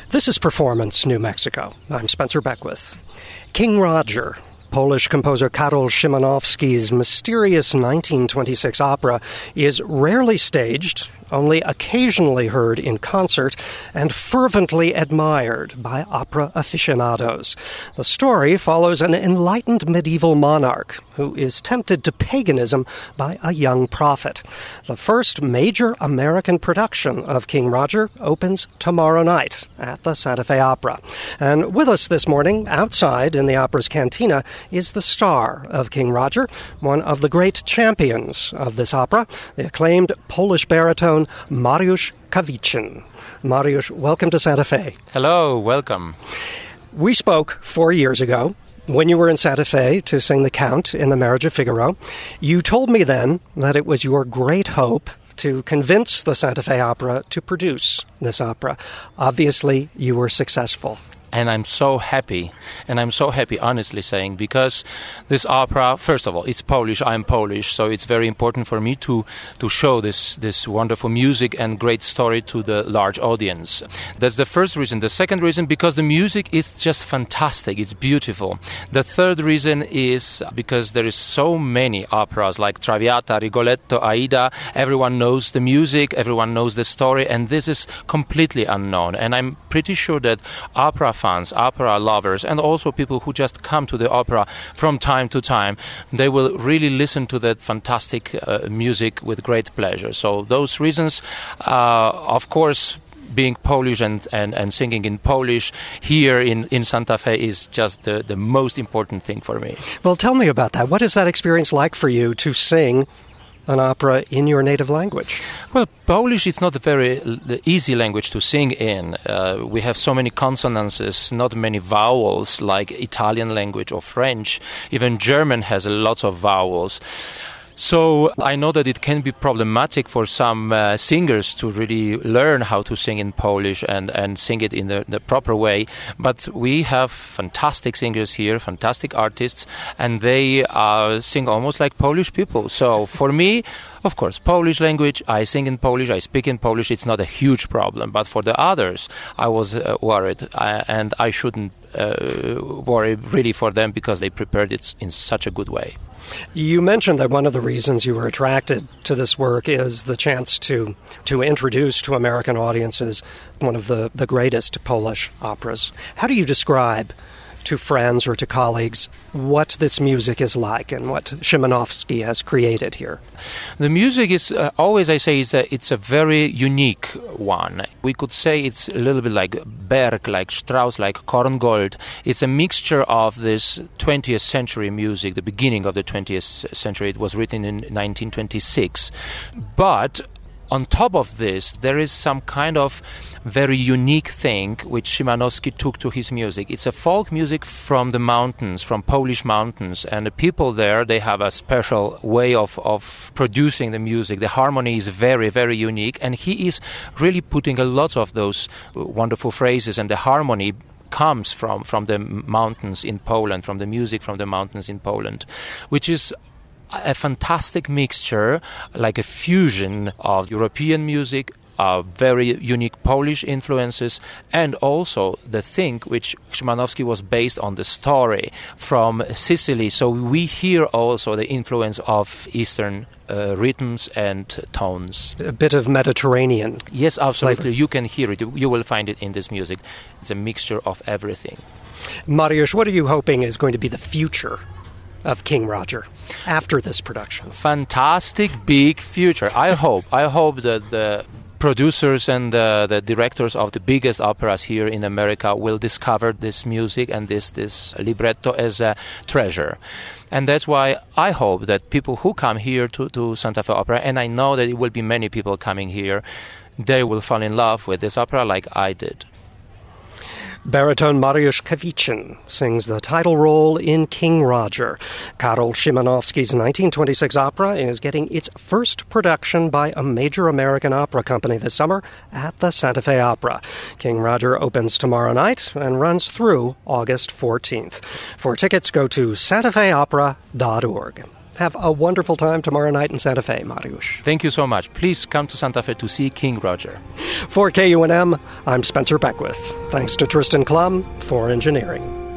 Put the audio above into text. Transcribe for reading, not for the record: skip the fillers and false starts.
This is Performance New Mexico. I'm Spencer Beckwith. King Roger, Polish composer Karol Szymanowski's mysterious 1926 opera, is rarely staged, only occasionally heard in concert, and fervently admired by opera aficionados. The story follows an enlightened medieval monarch who is tempted to paganism by a young prophet. The first major American production of King Roger opens tomorrow night at the Santa Fe Opera. And with us this morning, outside in the opera's cantina, is the star of King Roger, one of the great champions of this opera, the acclaimed Polish baritone Mariusz Kawicin. Mariusz, welcome to Santa Fe. Hello, welcome. We spoke 4 years ago when you were in Santa Fe to sing the Count in The Marriage of Figaro. You told me then that it was your great hope to convince the Santa Fe Opera to produce this opera. Obviously, you were successful. And I'm so happy, honestly saying, because this opera, first of all, it's Polish, I'm Polish, so it's very important for me to show this wonderful music and great story to the large audience. That's the first reason. The second reason, because the music is just fantastic, it's beautiful. The third reason is because there is so many operas like Traviata, Rigoletto, Aida. Everyone knows the music, everyone knows the story, and this is completely unknown. And I'm pretty sure that opera fans, opera lovers, and also people who just come to the opera from time to time, they will really listen to that fantastic music with great pleasure. So those reasons, of course, being Polish and singing in Polish here in Santa Fe is just the most important thing for me. Well, tell me about that. What is that experience like for you to sing an opera in your native language? Well, Polish is not a very easy language to sing in. We have so many consonances, not many vowels like Italian language or French. Even German has a lot of vowels. So I know that it can be problematic for some singers to really learn how to sing in Polish and sing it in the proper way. But we have fantastic singers here, fantastic artists, and they sing almost like Polish people. So for me, of course, Polish language, I sing in Polish, I speak in Polish, it's not a huge problem. But for the others, I was worried, and I shouldn't worry really for them because they prepared it in such a good way. You mentioned that one of the reasons you were attracted to this work is the chance to introduce to American audiences one of the greatest Polish operas. How do you describe to friends or to colleagues what this music is like and what Szymanowski has created here? The music is, always I say, it's a very unique one. We could say it's a little bit like Berg, like Strauss, like Korngold. It's a mixture of this 20th century music, the beginning of the 20th century. It was written in 1926. But on top of this, there is some kind of very unique thing which Szymanowski took to his music. It's a folk music from the mountains, from Polish mountains, and the people there, they have a special way of producing the music. The harmony is very, very unique, and he is really putting a lot of those wonderful phrases, and the harmony comes from the mountains in Poland, from the music from the mountains in Poland, which is a fantastic mixture, like a fusion of European music, very unique Polish influences, and also the thing which Szymanowski was based on, the story from Sicily. So we hear also the influence of Eastern rhythms and tones. A bit of Mediterranean. Yes, absolutely. flavor. You can hear it. You will find it in this music. It's a mixture of everything. Mariusz, what are you hoping is going to be the future of King Roger after this production? Fantastic big future. I hope that the producers and the directors of the biggest operas here in America will discover this music and this libretto as a treasure. And that's why I hope that people who come here to Santa Fe Opera, and I know that it will be many people coming here, they will fall in love with this opera like I did. Baritone Mariusz Kawicin sings the title role in King Roger. Karol Szymanowski's 1926 opera is getting its first production by a major American opera company this summer at the Santa Fe Opera. King Roger opens tomorrow night and runs through August 14th. For tickets, go to santafeopera.org. Have a wonderful time tomorrow night in Santa Fe, Mariusz. Thank you so much. Please come to Santa Fe to see King Roger. For KUNM, I'm Spencer Beckwith. Thanks to Tristan Klum for engineering.